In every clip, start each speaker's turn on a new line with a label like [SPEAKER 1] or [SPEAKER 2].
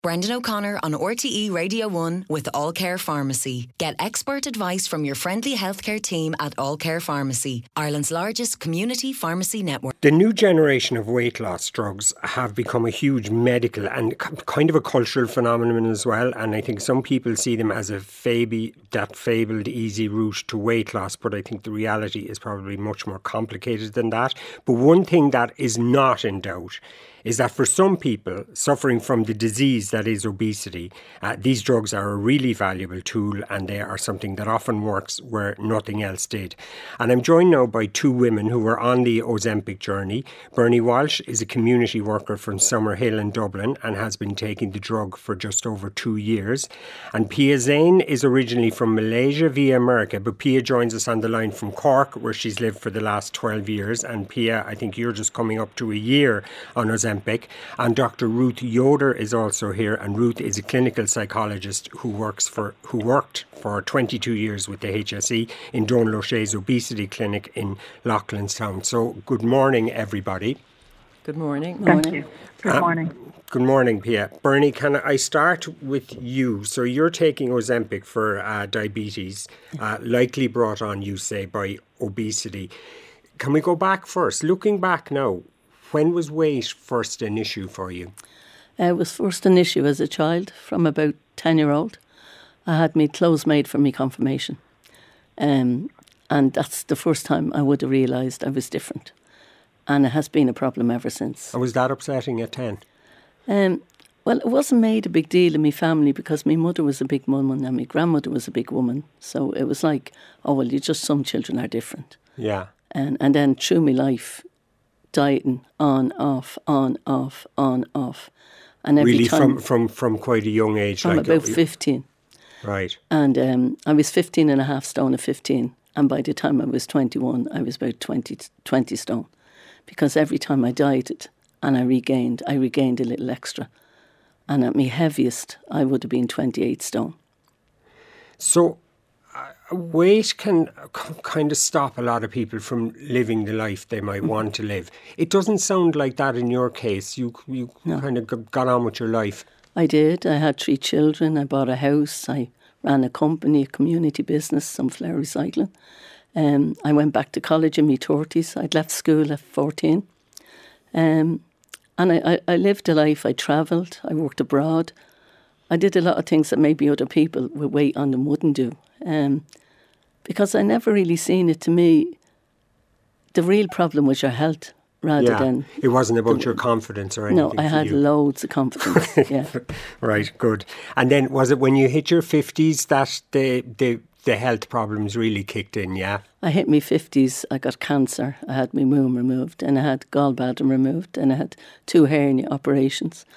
[SPEAKER 1] Brendan O'Connor on RTE Radio 1 with All Care Pharmacy. Get expert advice from your friendly healthcare team at All Care Pharmacy, Ireland's largest community pharmacy network.
[SPEAKER 2] The new generation of weight loss drugs have become a huge medical and kind of a cultural phenomenon as well. And I think some people see them as that fabled easy route to weight loss. But I think the reality is probably much more complicated than that. But one thing that is not in doubt is that for some people suffering from the disease that is obesity, these drugs are a really valuable tool, and they are something that often works where nothing else did. And I'm joined now by two women who are on the Ozempic journey. Bernie Walsh is a community worker from Summerhill in Dublin and has been taking the drug for just over 2 years. And Pia Zain is originally from Malaysia via America, but Pia joins us on the line from Cork, where she's lived for the last 12 years. And Pia, I think you're just coming up to a year on Ozempic. And Dr. Ruth Yoder is also here, and Ruth is a clinical psychologist who worked for 22 years with the HSE in Donloché's obesity clinic in Loughlinstown. So good morning, everybody.
[SPEAKER 3] Good morning.
[SPEAKER 4] Thank you. Good morning.
[SPEAKER 2] Good morning, Pia. Bernie, can I start with you? So you're taking Ozempic for diabetes, likely brought on, you say, by obesity. Can we go back first? Looking back now, when was weight first an issue for you?
[SPEAKER 3] It was first an issue as a child, from about 10-year-old. I had me clothes made for me confirmation. And that's the first time I would have realised I was different. And it has been a problem ever since.
[SPEAKER 2] And was that upsetting at 10?
[SPEAKER 3] Well, it wasn't made a big deal in my family because my mother was a big woman and my grandmother was a big woman. So it was like, oh, well, some children are different.
[SPEAKER 2] Yeah.
[SPEAKER 3] And then through my life, dieting on, off. And every
[SPEAKER 2] really
[SPEAKER 3] time,
[SPEAKER 2] from quite a young age?
[SPEAKER 3] From about 15.
[SPEAKER 2] Right.
[SPEAKER 3] And I was 15 and a half stone at 15. And by the time I was 21, I was about 20 stone. Because every time I dieted and I regained a little extra. And at my heaviest, I would have been 28 stone.
[SPEAKER 2] So weight can kind of stop a lot of people from living the life they might want to live. It doesn't sound like that in your case. You no. Kind of got on with your life.
[SPEAKER 3] I did. I had 3 children. I bought a house. I ran a company, a community business, Sunflower Recycling. I went back to college in my 30s. I'd left school at 14. And I lived a life. I travelled. I worked abroad. I did a lot of things that maybe other people with weight on them wouldn't do. Because I never really seen it, to me, the real problem was your health rather than...
[SPEAKER 2] It wasn't about your confidence or anything.
[SPEAKER 3] No, I had loads of confidence, yeah.
[SPEAKER 2] Right, good. And then was it when you hit your 50s that the health problems really kicked in, yeah?
[SPEAKER 3] I hit my 50s, I got cancer, I had my womb removed, and I had gallbladder removed, and I had 2 hernia operations.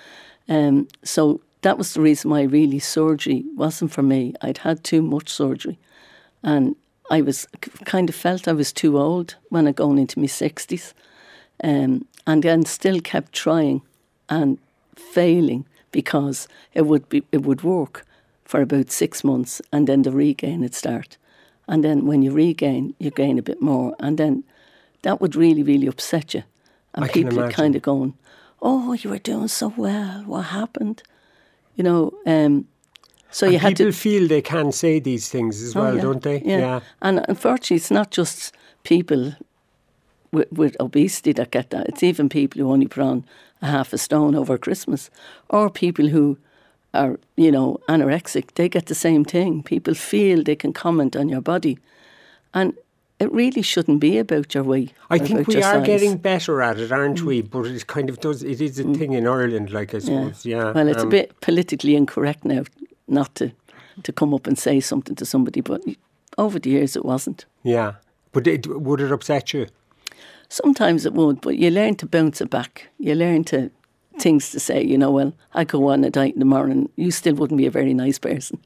[SPEAKER 3] So that was the reason why really surgery wasn't for me. I'd had too much surgery, and I was kind of felt I was too old when I going into my 60s, and then still kept trying and failing because it would work for about 6 months, and then the regain would start. And then when you regain, you gain a bit more. And then that would really, really upset you. And people would kind of going, oh, you were doing so well. What happened? You know, so you had to...
[SPEAKER 2] People feel they can say these things as well, don't they?
[SPEAKER 3] Yeah. And unfortunately, it's not just people with obesity that get that. It's even people who only put on a half a stone over Christmas, or people who are, anorexic. They get the same thing. People feel they can comment on your body. And it really shouldn't be about your weight.
[SPEAKER 2] I think we are getting better at it, aren't we? But it kind of does, it is a thing in Ireland, I suppose, yeah.
[SPEAKER 3] Well, it's a bit politically incorrect now not to come up and say something to somebody, but over the years it wasn't.
[SPEAKER 2] Yeah. But would it upset you?
[SPEAKER 3] Sometimes it would, but you learn to bounce it back. You learn to things to say, well, I go on a diet in the morning, you still wouldn't be a very nice person.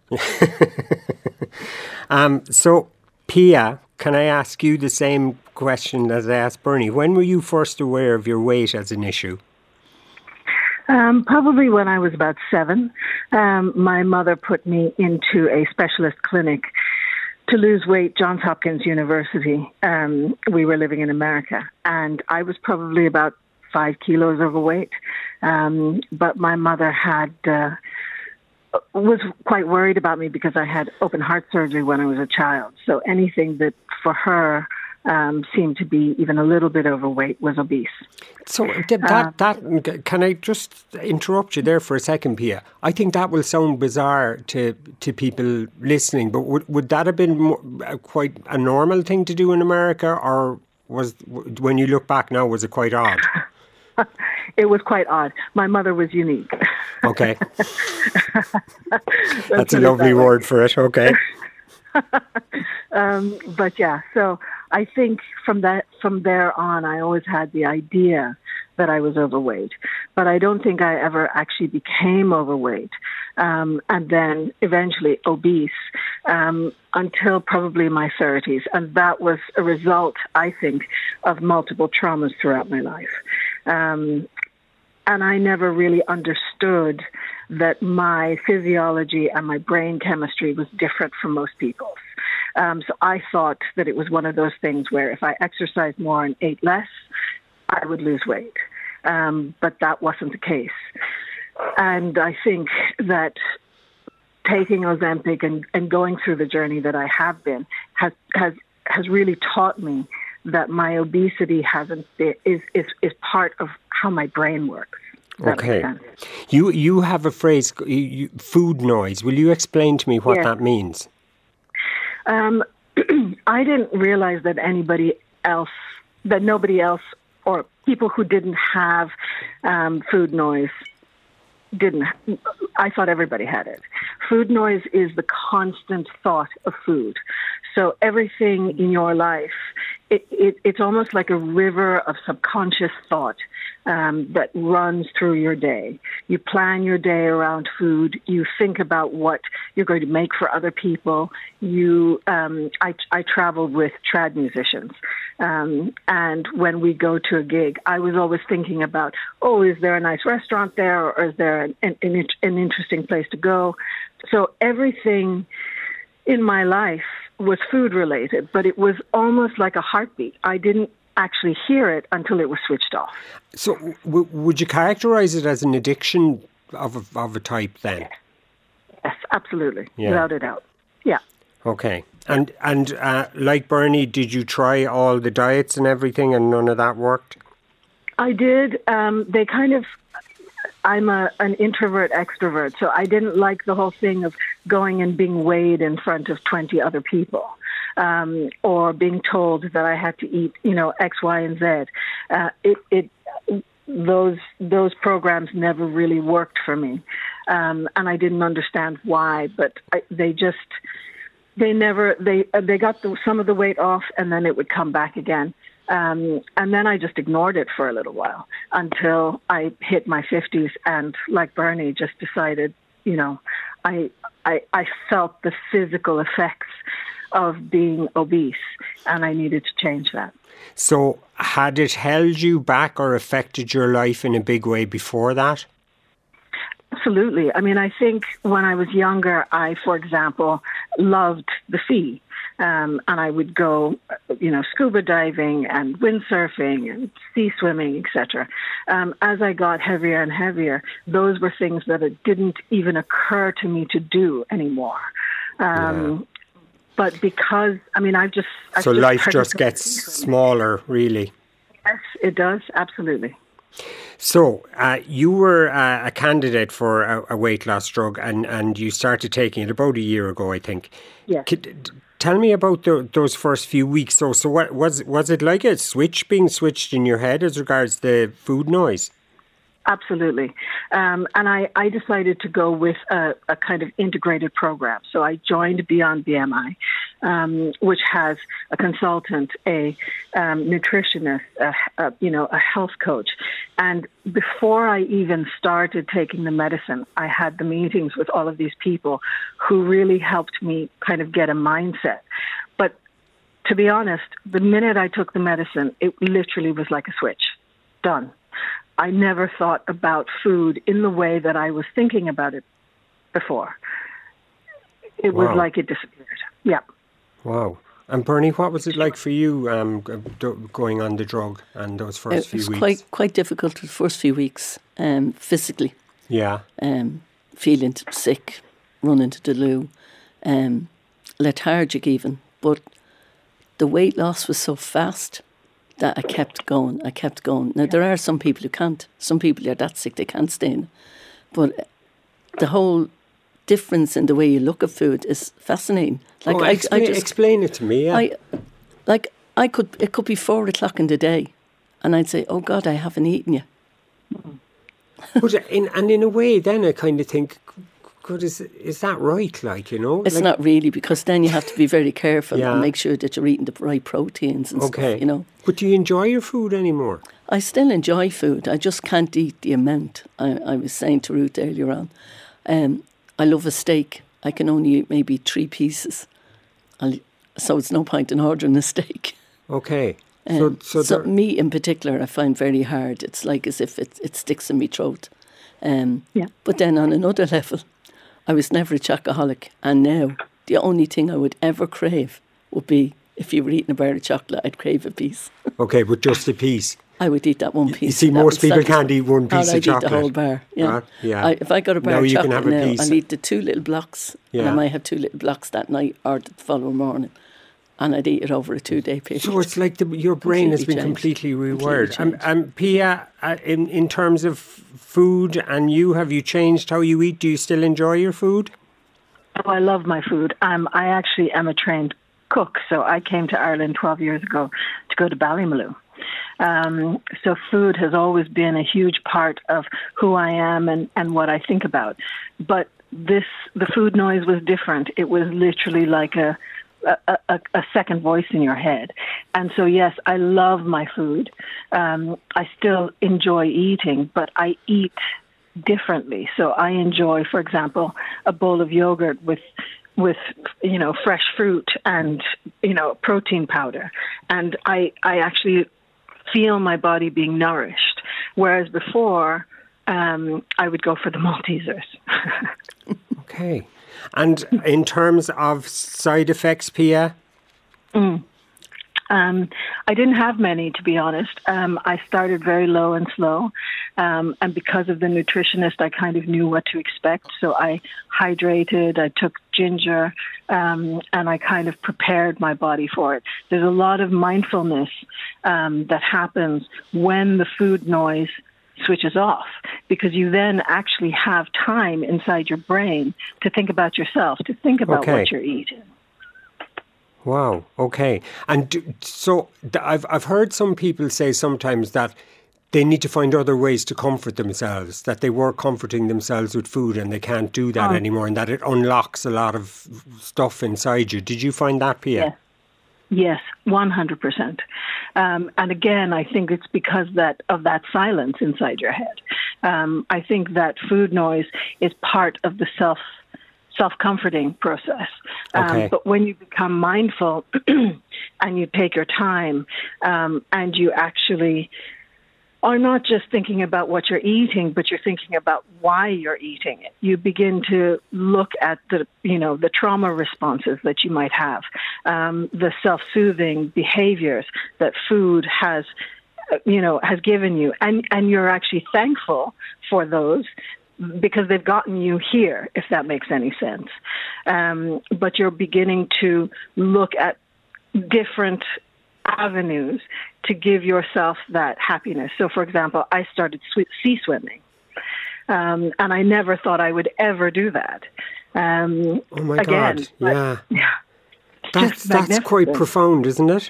[SPEAKER 2] So, Pia, can I ask you the same question as I asked Bernie? When were you first aware of your weight as an issue?
[SPEAKER 4] Probably when I was about 7. My mother put me into a specialist clinic to lose weight, Johns Hopkins University. We were living in America, and I was probably about 5 kilos overweight. But my mother was quite worried about me because I had open heart surgery when I was a child. So anything that for her seemed to be even a little bit overweight was obese.
[SPEAKER 2] So can I just interrupt you there for a second, Pia? I think that will sound bizarre to people listening, but would that have been quite a normal thing to do in America, or when you look back now, was it quite odd?
[SPEAKER 4] It was quite odd. My mother was unique.
[SPEAKER 2] Okay. That's a lovely word for it. Okay.
[SPEAKER 4] But yeah, so I think from there on, I always had the idea that I was overweight, but I don't think I ever actually became overweight, and then eventually obese until probably my 30s, and that was a result, I think, of multiple traumas throughout my life. And I never really understood that my physiology and my brain chemistry was different from most people's. So I thought that it was one of those things where if I exercised more and ate less, I would lose weight. But that wasn't the case. And I think that taking Ozempic and going through the journey that I have been has really taught me that my obesity is part of how my brain works.
[SPEAKER 2] Okay. You have a phrase, food noise. Will you explain to me what that means?
[SPEAKER 4] I didn't realize that nobody else or people who didn't have food noise didn't. I thought everybody had it. Food noise is the constant thought of food. So everything in your life, it's almost like a river of subconscious thought that runs through your day. You plan your day around food. You think about what you're going to make for other people. I traveled with trad musicians, and when we go to a gig, I was always thinking about, is there a nice restaurant there, or is there an interesting place to go? So everything in my life was food related, but it was almost like a heartbeat. I didn't actually hear it until it was switched off.
[SPEAKER 2] So would you characterize it as an addiction of a type then?
[SPEAKER 4] Yes, absolutely. Yeah. Without a doubt. Yeah. Okay.
[SPEAKER 2] And like Bernie, did you try all the diets and everything and none of that worked?
[SPEAKER 4] I did. I'm an introvert extrovert, so I didn't like the whole thing of going and being weighed in front of 20 other people, or being told that I had to eat, X, Y, and Z. Those programs never really worked for me, and I didn't understand why. But they got some of the weight off, and then it would come back again. And then I just ignored it for a little while until I hit my 50s and, like Bernie, just decided, I felt the physical effects of being obese and I needed to change that.
[SPEAKER 2] So had it held you back or affected your life in a big way before that?
[SPEAKER 4] Absolutely. I mean, I think when I was younger, I, for example, loved the sea. And I would go, scuba diving and windsurfing and sea swimming, etc. As I got heavier and heavier, those were things that it didn't even occur to me to do anymore. But because, So
[SPEAKER 2] life just gets smaller, really.
[SPEAKER 4] Yes, it does. Absolutely.
[SPEAKER 2] So you were a candidate for a weight loss drug and you started taking it about a year ago, I think.
[SPEAKER 4] Yes.
[SPEAKER 2] Tell me about those first few weeks. So what was it like a switch being switched in your head as regards the food noise?
[SPEAKER 4] Absolutely. And I decided to go with a kind of integrated program. So I joined Beyond BMI, which has a consultant, a nutritionist, a health coach. And before I even started taking the medicine, I had the meetings with all of these people who really helped me kind of get a mindset. But to be honest, the minute I took the medicine, it literally was like a switch. Done. I never thought about food in the way that I was thinking about it before. It was like it disappeared. Yeah.
[SPEAKER 2] Wow. And Bernie, what was it like for you going on the drug and those first few weeks?
[SPEAKER 3] It was quite difficult the first few weeks, physically.
[SPEAKER 2] Yeah.
[SPEAKER 3] Feeling sick, running to the loo, lethargic even. But the weight loss was so fast that I kept going. Now, there are some people who can't. Some people are that sick they can't stay in. But the whole difference in the way you look at food is fascinating.
[SPEAKER 2] Explain it to me. Yeah.
[SPEAKER 3] It could be 4 o'clock in the day, and I'd say, "Oh God, I haven't eaten yet."
[SPEAKER 2] But in a way, then I kind of think, God, is that right? Like, you know,
[SPEAKER 3] it's not really, because then you have to be very careful and make sure that you're eating the right proteins and stuff. You know.
[SPEAKER 2] But do you enjoy your food anymore?
[SPEAKER 3] I still enjoy food. I just can't eat the amount. I was saying to Ruth earlier on. I love a steak. I can only eat maybe 3 pieces. So it's no point in ordering a steak.
[SPEAKER 2] Okay.
[SPEAKER 3] So meat in particular I find very hard. It's like as if it sticks in my throat. But then on another level, I was never a chocoholic. And now the only thing I would ever crave would be, if you were eating a bar of chocolate, I'd crave a piece.
[SPEAKER 2] Okay, but just a piece.
[SPEAKER 3] I would eat that one piece.
[SPEAKER 2] You see, most people can't eat one piece of chocolate.
[SPEAKER 3] I'd eat the whole bar. Yeah. If I got a bar of chocolate now, I'll eat the 2 little blocks. Yeah. And I might have 2 little blocks that night or the following morning. And I'd eat it over a 2-day period.
[SPEAKER 2] So it's like your brain has been completely rewired. And Pia, in terms of food, and have you changed how you eat? Do you still enjoy your food?
[SPEAKER 4] Oh, I love my food. I actually am a trained cook. So I came to Ireland 12 years ago to go to Ballymaloe. So food has always been a huge part of who I am and what I think about. But the food noise was different. It was literally like a second voice in your head. And so, yes, I love my food. I still enjoy eating, but I eat differently. So I enjoy, for example, a bowl of yogurt with fresh fruit and, protein powder. And I actually feel my body being nourished. Whereas before, I would go for the Maltesers.
[SPEAKER 2] Okay. And in terms of side effects, Pia?
[SPEAKER 4] I didn't have many, to be honest. I started very low and slow. And because of the nutritionist, I kind of knew what to expect. So I hydrated, I took ginger, and I kind of prepared my body for it. There's a lot of mindfulness that happens when the food noise switches off, because you then actually have time inside your brain to think about yourself, to think about what you're eating.
[SPEAKER 2] Wow. Okay. And so I've heard some people say sometimes that they need to find other ways to comfort themselves, that they were comforting themselves with food and they can't do that anymore, and that it unlocks a lot of stuff inside you. Did you find that, Pia?
[SPEAKER 4] Yes, 100%. And again, I think it's because of that silence inside your head. I think that food noise is part of the self-comforting process. But when you become mindful and you take your time and you actually are not just thinking about what you're eating, but you're thinking about why you're eating it. You begin to look at the trauma responses that you might have, the self-soothing behaviors that food has given you, and you're actually thankful for those because they've gotten you here, if that makes any sense. But you're beginning to look at different avenues to give yourself that happiness. So, for example, I started sea swimming, and I never thought I would ever do that.
[SPEAKER 2] Oh my God! Yeah, that's quite profound, isn't it?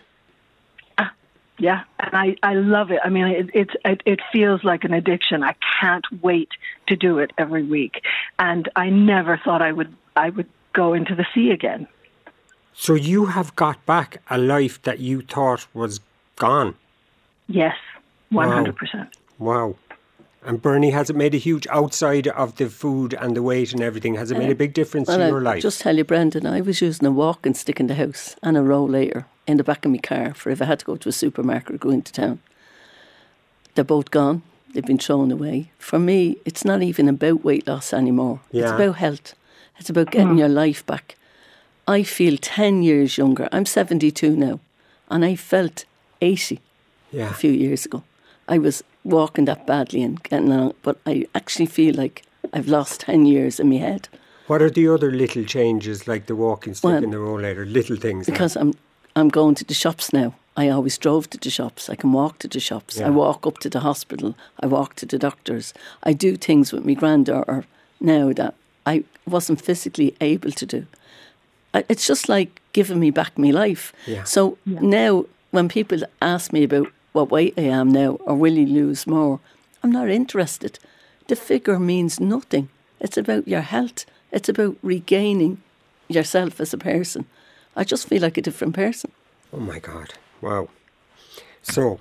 [SPEAKER 4] Yeah, and I love it. I mean, it feels like an addiction. I can't wait to do it every week, and I never thought I would go into the sea again.
[SPEAKER 2] So you have got back a life that you thought was gone? Yes,
[SPEAKER 4] 100%.
[SPEAKER 2] Wow. And Bernie, has it made a huge, outside of the food and the weight and everything, has it made a big difference to your life?
[SPEAKER 3] I'll just tell you, Brendan, I was using a walking stick in the house and a rollator in the back of my car for if I had to go to a supermarket or go into town. They're both gone. They've been thrown away. For me, it's not even about weight loss anymore. Yeah. It's about health. It's about getting your life back. I feel 10 years younger. I'm 72 now, and I felt 80 a few years ago. I was walking that badly and getting along, but I actually feel like I've lost 10 years in my head.
[SPEAKER 2] What are the other little changes, like the walking stick and the rollator, little things?
[SPEAKER 3] Because I'm going to the shops now. I always drove to the shops. I can walk to the shops. I walk up to the hospital. I walk to the doctors. I do things with my granddaughter now that I wasn't physically able to do. It's just like giving me back my life. Yeah. So now when people ask me about what weight I am now or will you lose more, I'm not interested. The figure means nothing. It's about your health. It's about regaining yourself as a person. I just feel like a different person.
[SPEAKER 2] Oh my God. Wow. So,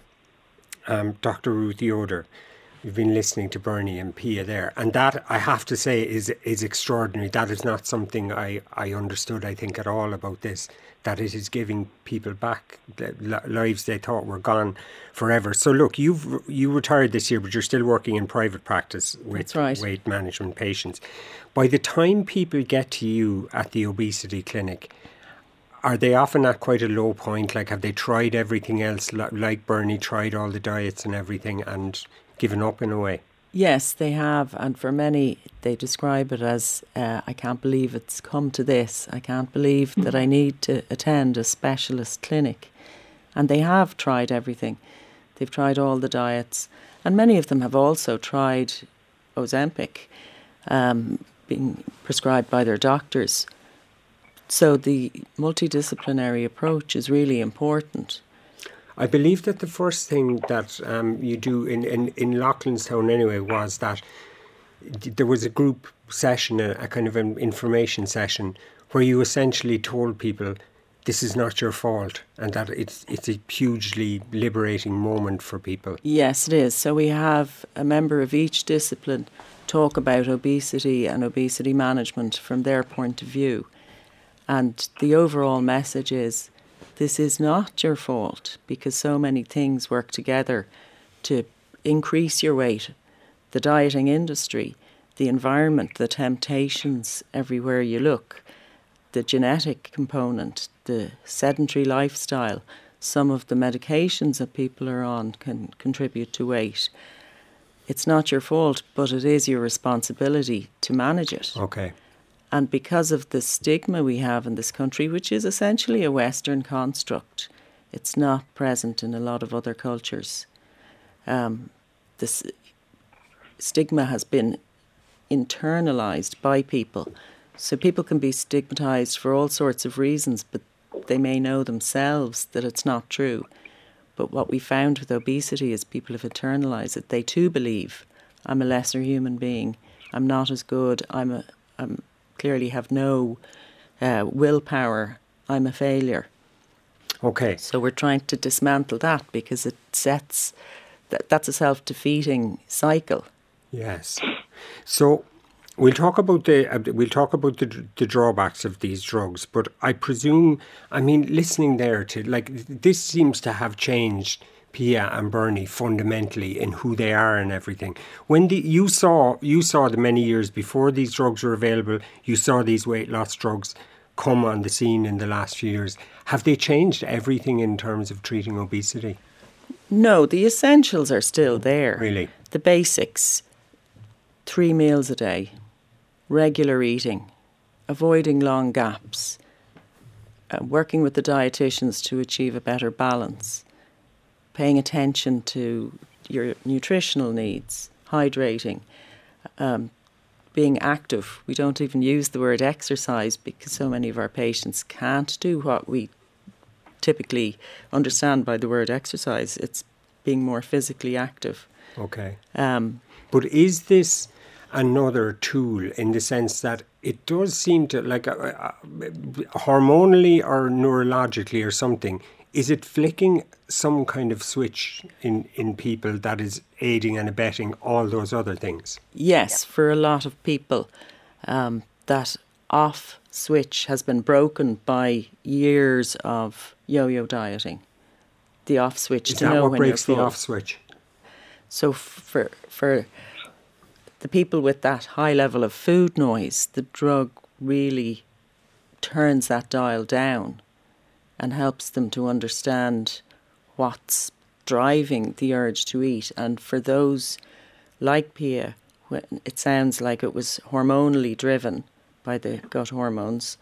[SPEAKER 2] Dr. Ruth Yoder, you've been listening to Bernie and Pia there. And that, I have to say, is extraordinary. That is not something I understood, I think, at all about this, that it is giving people back the lives they thought were gone forever. So look, you retired this year, but you're still working in private practice with weight management patients. By the time people get to you at the obesity clinic, are they often at quite a low point? Like, have they tried everything else, like Bernie tried all the diets and everything and given up in a way?
[SPEAKER 5] Yes, they have. And for many, they describe it as, I can't believe it's come to this. I can't believe that I need to attend a specialist clinic. And they have tried everything. They've tried all the diets. And many of them have also tried Ozempic, being prescribed by their doctors. So the multidisciplinary approach is really important.
[SPEAKER 2] I believe that the first thing that you do in Loughlinstown anyway was that there was a group session, a kind of an information session, where you essentially told people this is not your fault and that it's a hugely liberating moment for people.
[SPEAKER 5] Yes, it is. So we have a member of each discipline talk about obesity and obesity management from their point of view. And the overall message is, this is not your fault, because so many things work together to increase your weight. The dieting industry, the environment, the temptations everywhere you look, the genetic component, the sedentary lifestyle, some of the medications that people are on can contribute to weight. It's not your fault, but it is your responsibility to manage it.
[SPEAKER 2] Okay.
[SPEAKER 5] And because of the stigma we have in this country, which is essentially a Western construct, it's not present in a lot of other cultures. This stigma has been internalised by people. So people can be stigmatised for all sorts of reasons, but they may know themselves that it's not true. But what we found with obesity is people have internalised it. They too believe, I'm a lesser human being, I'm not as good, I'm clearly have no willpower, I'm a failure.
[SPEAKER 2] Okay.
[SPEAKER 5] So we're trying to dismantle that because it sets, that's a self-defeating cycle.
[SPEAKER 2] Yes. So we'll talk about the drawbacks of these drugs, but I presume, I mean, listening there to, like, this seems to have changed Pia and Bernie fundamentally in who they are and everything. When you saw the many years before these drugs were available, you saw these weight loss drugs come on the scene in the last few years. Have they changed everything in terms of treating obesity?
[SPEAKER 5] No, the essentials are still there.
[SPEAKER 2] Really?
[SPEAKER 5] The basics, 3 meals a day, regular eating, avoiding long gaps, working with the dietitians to achieve a better balance, paying attention to your nutritional needs, hydrating, being active. We don't even use the word exercise because so many of our patients can't do what we typically understand by the word exercise. It's being more physically active.
[SPEAKER 2] Okay. But is this another tool in the sense that it does seem to, like, hormonally or neurologically or something, is it flicking some kind of switch in people that is aiding and abetting all those other things?
[SPEAKER 5] Yes, for a lot of people, that off switch has been broken by years of yo-yo dieting. The off switch to know when you're full. Is that what
[SPEAKER 2] breaks the off switch?
[SPEAKER 5] So for the people with that high level of food noise, the drug really turns that dial down and helps them to understand what's driving the urge to eat. And for those like Pia, it sounds like it was hormonally driven by the gut hormones.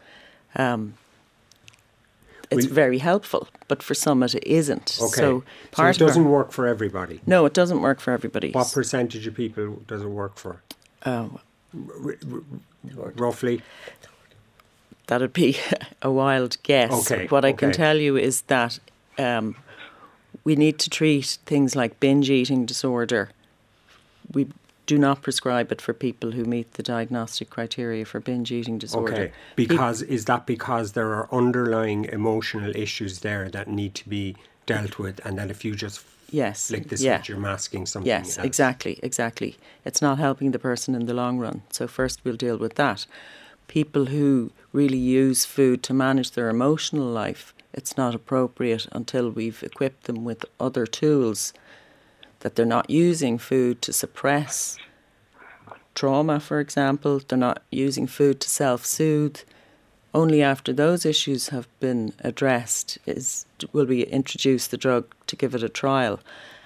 [SPEAKER 5] It's very helpful, but for some it isn't.
[SPEAKER 2] Okay.
[SPEAKER 5] So
[SPEAKER 2] it doesn't work for everybody?
[SPEAKER 5] No, it doesn't work for everybody.
[SPEAKER 2] What percentage of people does it work for? Roughly?
[SPEAKER 5] That'd be a wild guess.
[SPEAKER 2] Okay.
[SPEAKER 5] What I can tell you is that we need to treat things like binge eating disorder. We do not prescribe it for people who meet the diagnostic criteria for binge eating disorder.
[SPEAKER 2] Okay, is that because there are underlying emotional issues there that need to be dealt with, and that if you just flick the switch, you're masking something else?
[SPEAKER 5] Exactly. It's not helping the person in the long run. So first we'll deal with that. People who really use food to manage their emotional life, it's not appropriate until we've equipped them with other tools, that they're not using food to suppress trauma, for example. They're not using food to self-soothe. Only after those issues have been addressed will we introduce the drug to give it a trial.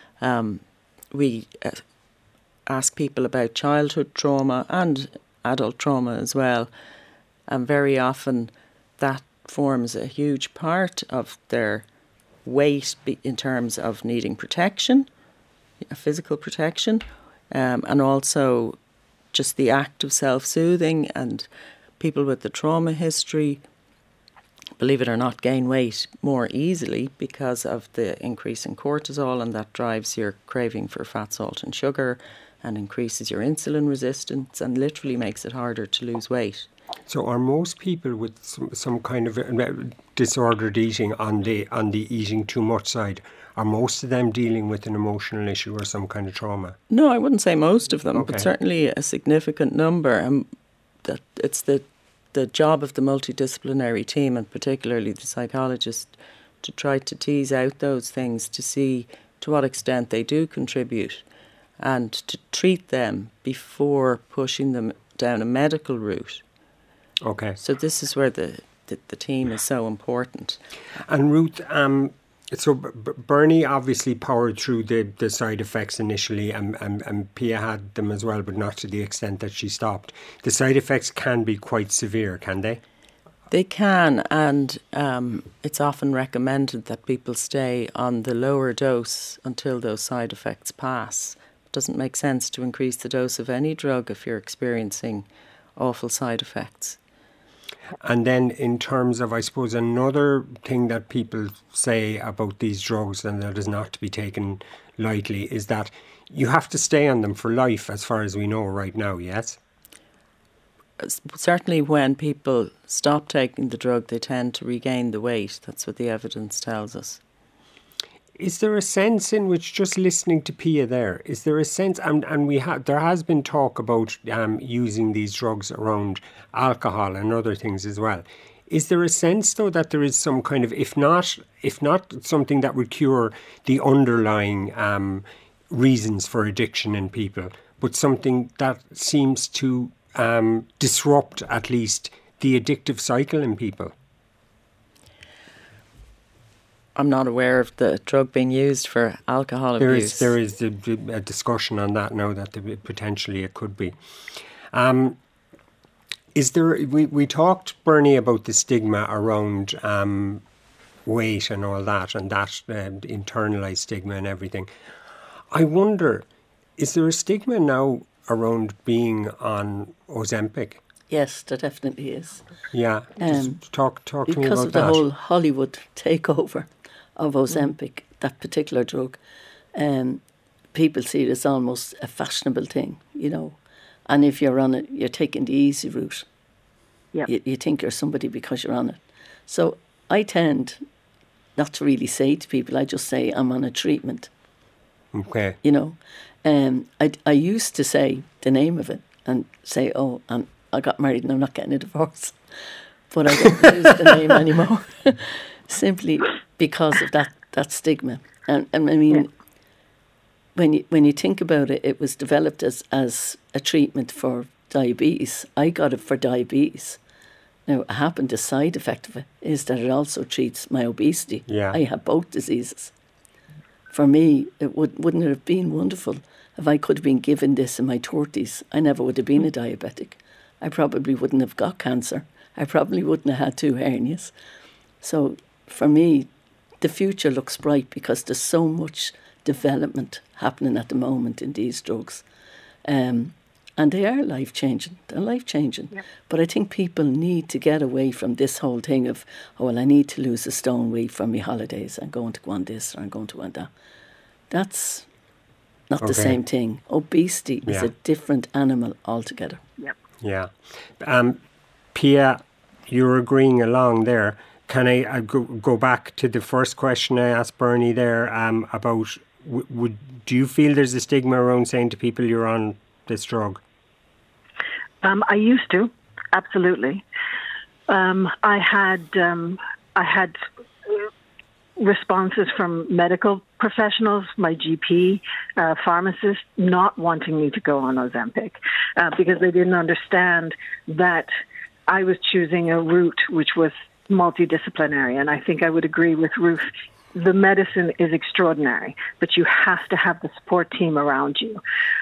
[SPEAKER 5] We ask people about childhood trauma and adult trauma as well. And very often that forms a huge part of their weight in terms of needing protection, physical protection, and also just the act of self-soothing. And people with the trauma history, believe it or not, gain weight more easily because of the increase in cortisol, and that drives your craving for fat, salt and sugar and increases your insulin resistance and literally makes it harder to lose weight.
[SPEAKER 2] So are most people with some kind of disordered eating on the eating too much side, are most of them dealing with an emotional issue or some kind of trauma?
[SPEAKER 5] No, I wouldn't say most of them, but certainly a significant number. That it's the job of the multidisciplinary team, and particularly the psychologist, to try to tease out those things to see to what extent they do contribute and to treat them before pushing them down a medical route.
[SPEAKER 2] Okay.
[SPEAKER 5] So this is where the team is so important.
[SPEAKER 2] And Ruth, so Bernie obviously powered through the side effects initially, and Pia had them as well, but not to the extent that she stopped. The side effects can be quite severe, can they?
[SPEAKER 5] They can, and it's often recommended that people stay on the lower dose until those side effects pass. It doesn't make sense to increase the dose of any drug if you're experiencing awful side effects.
[SPEAKER 2] And then in terms of, I suppose, another thing that people say about these drugs, and that is not to be taken lightly, is that you have to stay on them for life, as far as we know right now, yes?
[SPEAKER 5] Certainly when people stop taking the drug, they tend to regain the weight. That's what the evidence tells us.
[SPEAKER 2] Is there a sense in which, just listening to Pia there, is there a sense, and there has been talk about using these drugs around alcohol and other things as well. Is there a sense, though, that there is some kind of, if not something that would cure the underlying reasons for addiction in people, but something that seems to disrupt at least the addictive cycle in people?
[SPEAKER 5] I'm not aware of the drug being used for alcohol abuse.
[SPEAKER 2] There is a discussion on that now that potentially it could be. Is there? We talked, Bernie, about the stigma around weight and all that, and that internalised stigma and everything. I wonder, is there a stigma now around being on Ozempic?
[SPEAKER 3] Yes, there definitely is.
[SPEAKER 2] Yeah, just talk to me about that.
[SPEAKER 3] Because of the whole Hollywood takeover of Ozempic, that particular drug, people see it as almost a fashionable thing, you know. And if you're on it, you're taking the easy route.
[SPEAKER 4] Yep.
[SPEAKER 3] You think you're somebody because you're on it. So I tend not to really say to people, I just say I'm on a treatment.
[SPEAKER 2] Okay.
[SPEAKER 3] You know, I used to say the name of it and say, oh, I got married and I'm not getting a divorce. But I don't use the name anymore. Simply because of that stigma. And I mean, when you think about it, it was developed as a treatment for diabetes. I got it for diabetes. Now, the side effect of it is that it also treats my obesity.
[SPEAKER 2] Yeah.
[SPEAKER 3] I have both diseases. For me, wouldn't it have been wonderful if I could have been given this in my 30s? I never would have been a diabetic. I probably wouldn't have got cancer. I probably wouldn't have had 2 hernias. So for me, the future looks bright because there's so much development happening at the moment in these drugs. And they are life-changing. They're life-changing. Yep. But I think people need to get away from this whole thing of, oh, well, I need to lose a stone weight for my holidays. I'm going to go on this or I'm going to go on that. That's not the same thing. Obesity is a different animal altogether.
[SPEAKER 4] Yep.
[SPEAKER 2] Yeah. Pia, you're agreeing along there. Can I go back to the first question I asked Bernie there about, do you feel there's a stigma around saying to people you're on this drug?
[SPEAKER 4] I used to, absolutely. I had responses from medical professionals, my GP, pharmacist, not wanting me to go on Ozempic because they didn't understand that I was choosing a route which was multidisciplinary. And I think I would agree with Ruth. The medicine is extraordinary, but you have to have the support team around you.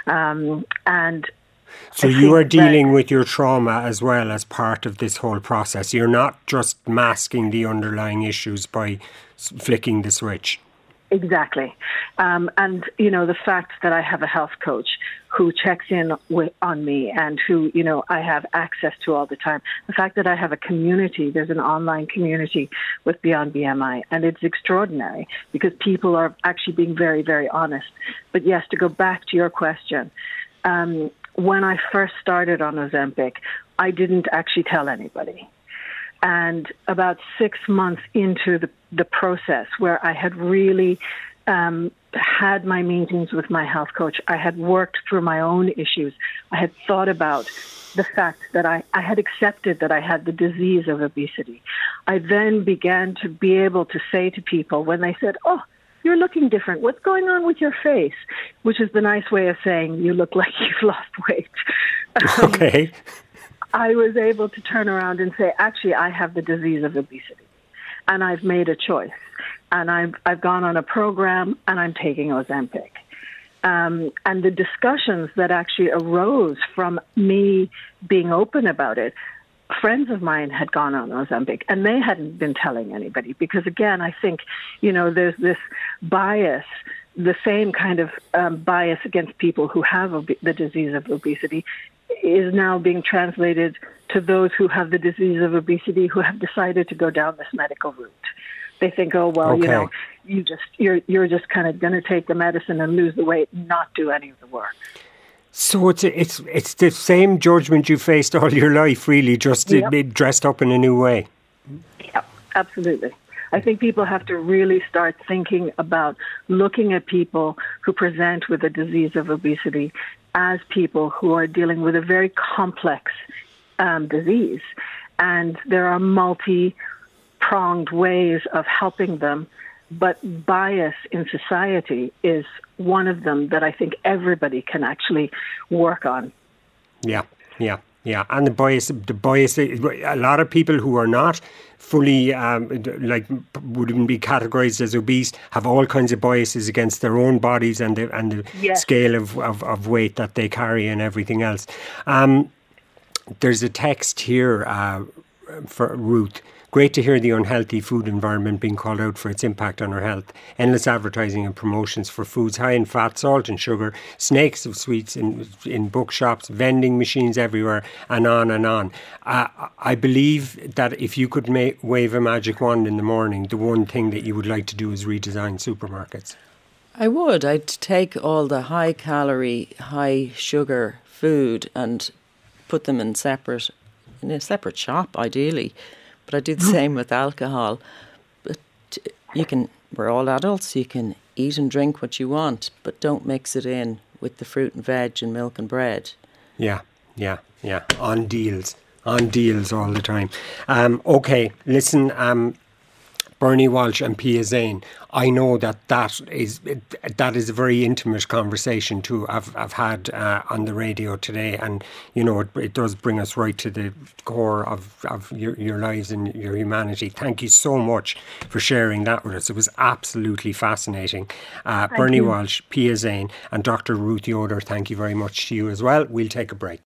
[SPEAKER 2] So you are dealing with your trauma as well as part of this whole process. You're not just masking the underlying issues by flicking the switch.
[SPEAKER 4] Exactly. And, you know, the fact that I have a health coach who checks in on me and who, you know, I have access to all the time. The fact that I have a community, there's an online community with Beyond BMI, and it's extraordinary because people are actually being very, very honest. But yes, to go back to your question, when I first started on Ozempic, I didn't actually tell anybody. And about 6 months into the process where I had really had my meetings with my health coach, I had worked through my own issues. I had thought about the fact that I had accepted that I had the disease of obesity. I then began to be able to say to people when they said, oh, you're looking different. What's going on with your face? Which is the nice way of saying you look like you've lost weight.
[SPEAKER 2] Okay.
[SPEAKER 4] I was able to turn around and say, actually, I have the disease of obesity. And I've made a choice. And I've gone on a program and I'm taking Ozempic. And the discussions that actually arose from me being open about it, friends of mine had gone on Ozempic and they hadn't been telling anybody because, again, I think, you know, there's this bias, the same kind of bias against people who have the disease of obesity is now being translated to those who have the disease of obesity who have decided to go down this medical route. They think, oh, well, you know, you're just kind of going to take the medicine and lose the weight and not do any of the work.
[SPEAKER 2] So it's the same judgment you faced all your life, really, just dressed up in a new way.
[SPEAKER 4] Yeah, absolutely. I think people have to really start thinking about looking at people who present with a disease of obesity as people who are dealing with a very complex disease. And there are multi-pronged ways of helping them. But bias in society is one of them that I think everybody can actually work on. Yeah.
[SPEAKER 2] And the bias, a lot of people who are not fully, wouldn't be categorised as obese, have all kinds of biases against their own bodies and the scale of weight that they carry and everything else. There's a text here for Ruth. Great to hear the unhealthy food environment being called out for its impact on our health. Endless advertising and promotions for foods high in fat, salt and sugar, snakes of sweets in bookshops, vending machines everywhere, and on and on. I believe that if you could wave a magic wand in the morning, the one thing that you would like to do is redesign supermarkets.
[SPEAKER 5] I would. I'd take all the high calorie, high sugar food and put them in a separate shop, ideally. But I do the same with alcohol. But we're all adults, you can eat and drink what you want, but don't mix it in with the fruit and veg and milk and bread.
[SPEAKER 2] Yeah. On deals all the time. Okay, listen, Bernie Walsh and Pia Zane. I know that is a very intimate conversation too. I've had on the radio today, and you know it does bring us right to the core of your lives and your humanity. Thank you so much for sharing that with us. It was absolutely fascinating. Bernie Walsh, Pia Zane, and Dr. Ruth Yoder. Thank you very much to you as well. We'll take a break.